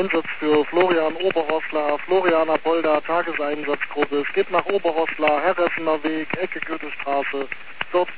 Einsatz für Florian Oberhosler, Florianer Polder, Tageseinsatzgruppe. Es geht nach Oberhosler, Herreffener Weg, Ecke Goethestraße. Dort